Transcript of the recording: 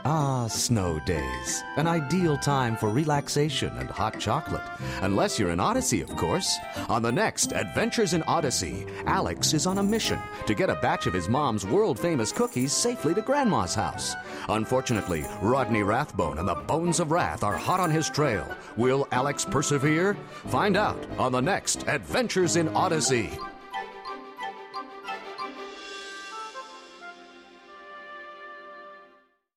Ah, snow days. An ideal time for relaxation and hot chocolate. Unless you're in Odyssey, of course. On the next Adventures in Odyssey, Alex is on a mission to get a batch of his mom's world-famous cookies safely to Grandma's house. Unfortunately, Rodney Rathbone and the Bones of Wrath are hot on his trail. Will Alex persevere? Find out on the next Adventures in Odyssey.